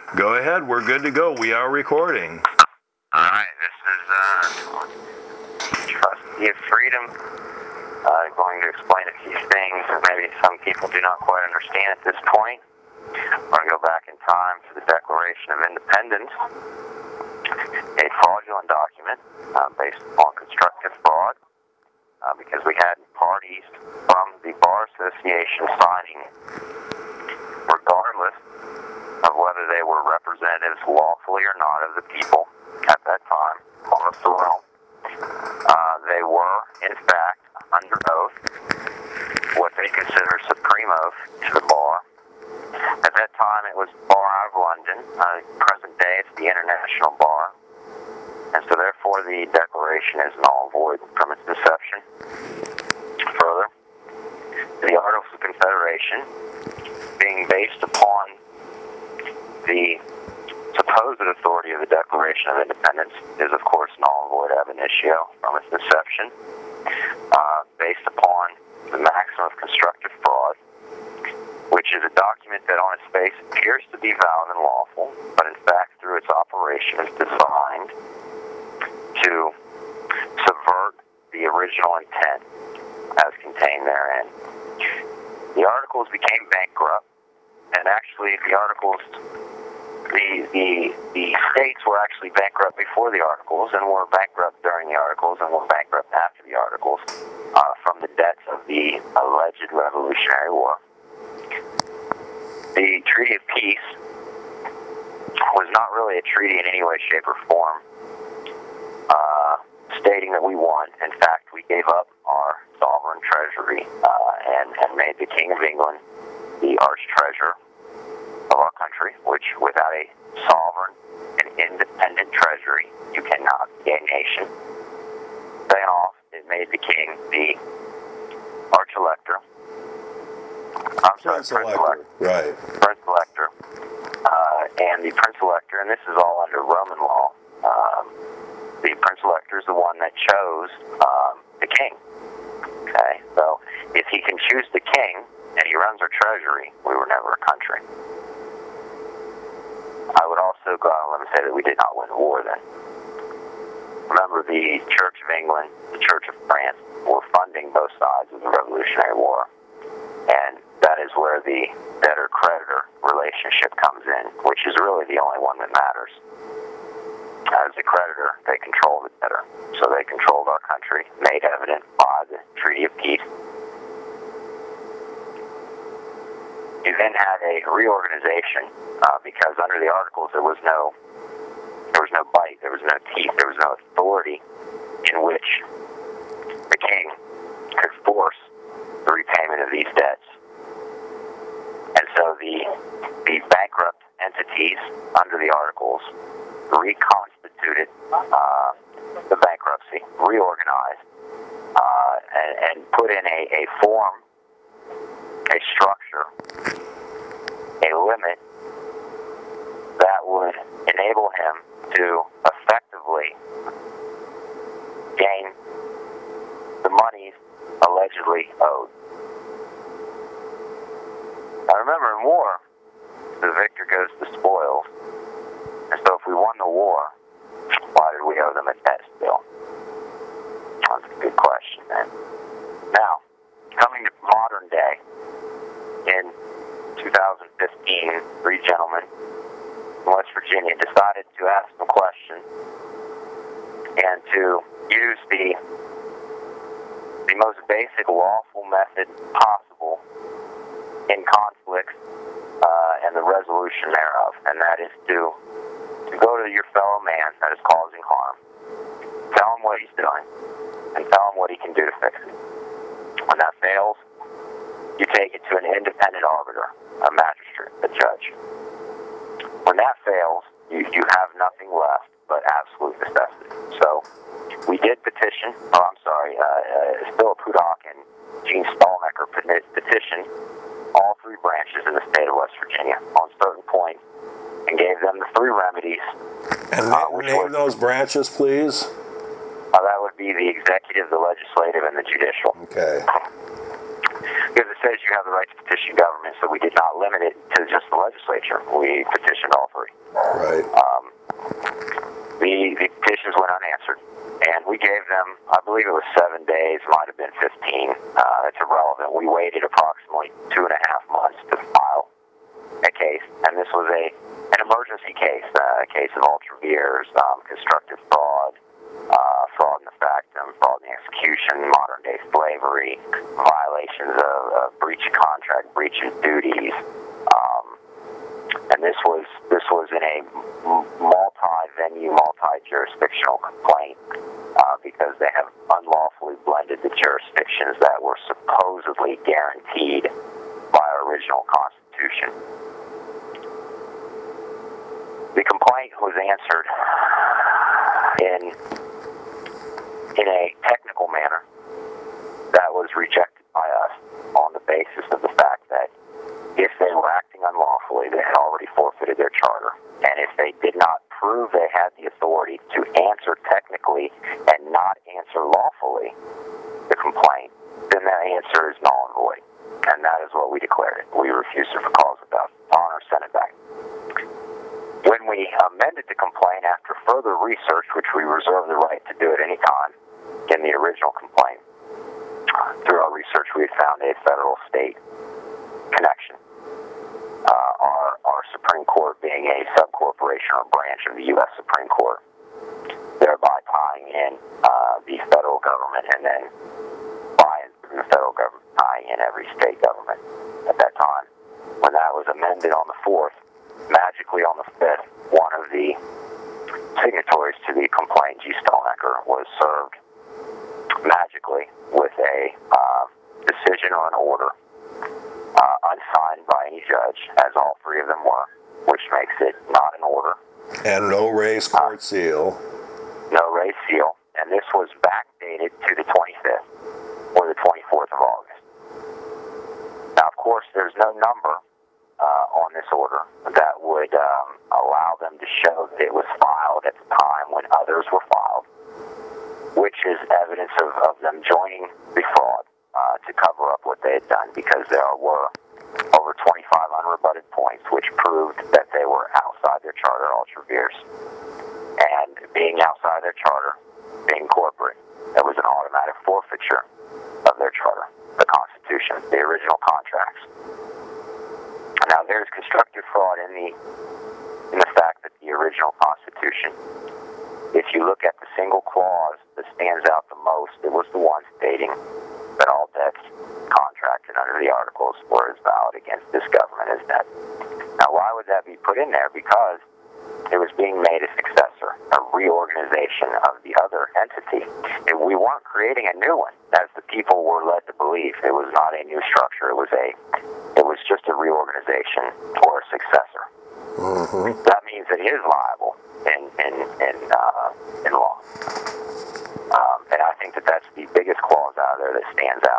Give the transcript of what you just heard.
Go ahead. We're good to go. We are recording. All right. This is Trustee of Freedom. Going to explain a few things that maybe some people do not quite understand at this point. We're going to go back in time to the Declaration of Independence, a fraudulent document based on constructive fraud, because we had parties from the Bar Association signing it, regardless of whether they were representatives lawfully or not of the people at that time on the soil. They were, in fact, under oath, what they consider supreme oath to the bar. At that time, it was Bar out of London. Present day, it's the International Bar. And so, therefore, the Declaration is null and void from its inception. Further, the Articles of Confederation, being based upon the supposed authority of the Declaration of Independence, is, of course, null and void ab initio from its inception, based upon the maxim of constructive fraud, which is a document that on its face appears to be valid and lawful, but in fact, through its operation, is designed to subvert the original intent as contained therein. The Articles became bankrupt, and actually the Articles, the states were actually bankrupt before the Articles, and were bankrupt during the Articles, and were bankrupt after the Articles, from the debts of the alleged Revolutionary War. The Treaty of Peace was not really a treaty in any way, shape, or form, stating that we won. In fact, we gave up our sovereign treasury and made the King of England the arch-treasurer of our country, which without a sovereign and independent treasury, you cannot be a nation. Then off, it made the king the arch-elector. Prince Elector. Right. Prince Elector. And the Prince Elector, and this is all under Roman law, the Prince Elector is the one that chose the king. Okay, so if he can choose the king and he runs our treasury, we were never a country. I would also go out and say that we did not win the war then. Remember, the Church of England, the Church of France, were funding both sides of the Revolutionary War. And that is where the debtor-creditor relationship comes in, which is really the only one that matters. As a creditor, they control the debtor. So they controlled our country, made evident by the Treaty of Peace. You then had a reorganization, because under the Articles there was no bite, there was no teeth, there was no authority in which the king could force the repayment of these debts. And so the bankrupt entities under the Articles reconstituted the bankruptcy, reorganized, and put in a form, a structure, a limit that would enable him to effectively gain the monies allegedly owed. Now remember, in war, the victor goes the spoils. And so if we won the war, why did we owe them a debt still? That's a good question, man. Now, coming to modern day, in 2015, three gentlemen in West Virginia decided to ask some questions and to use the most basic lawful method possible in conflicts and the resolution thereof, and that is to go to your fellow man that is causing harm, tell him what he's doing, and tell him what he can do to fix it. When that fails, you take it to an independent arbiter, a magistrate, a judge. When that fails, you have nothing left but absolute necessity. So we did petition, Philip Hudock and Gene Stalnecker petitioned all three branches in the state of West Virginia on certain points and gave them the three remedies. And name those branches, please. That would be the executive, the legislative, and the judicial. Okay. Because says you have the right to petition government, so we did not limit it to just the legislature. We petitioned all three. Right. The petitions went unanswered, and we gave them, I believe it was 7 days, might have been 15. It's irrelevant. We waited approximately 2.5 months to file a case, and this was an emergency case, a case of ultra vires, constructive fraud, fraud in the factum, fraud in the execution, modern-day slavery, violations of breach of contract, breach of duties, and this was in a multi-venue, multi-jurisdictional complaint because they have unlawfully blended the jurisdictions that were supposedly guaranteed by our original Constitution. The complaint was answered in a technical manner that was rejected by us on the basis of the fact that if they were acting unlawfully, they had already forfeited their charter. And if they did not prove they had the authority to answer technically and not answer lawfully the complaint, then that answer is null and void. And that is what we declared it. We refused it for cause without honor, sent it back. When we amended the complaint after further research, which we reserve the right to do at any time in the original complaint, through our research we had found a federal-state connection. Our Supreme Court being a subcorporation or branch of the U.S. Supreme Court, thereby tying in the federal government, and then by the federal government tying in every state government at that time. When that was amended on the 4th, magically on the 5th, one of the signatories to the complaint, G. Stonecker, was served magically with a decision or an order unsigned by any judge, as all three of them were, which makes it not an order. And no raised court seal. No raised seal. And this was backdated to the 25th or the 24th of August. Now, of course, there's no number on this order that would allow them to show that it was filed at the time when others were filed, which is evidence of them joining the fraud to cover up what they had done, because there were over 25 unrebutted points which proved that they were outside their charter, ultra vires. And being outside their charter, being corporate, there was an automatic forfeiture of their charter, the Constitution, the original contracts. Now, there's constructive fraud in the fact that the original Constitution, if you look at the single clause that stands out the most, it was the one stating that all debts contracted under the Articles were as valid against this government as debt. Now, why would that be put in there? Because it was being made a successor, a reorganization of the other entity. And we weren't creating a new one, as the people were led to believe. It was not a new structure. It was just a reorganization or a successor. Mm-hmm. That means that he is liable in law. And I think that that's the biggest clause out of there that stands out.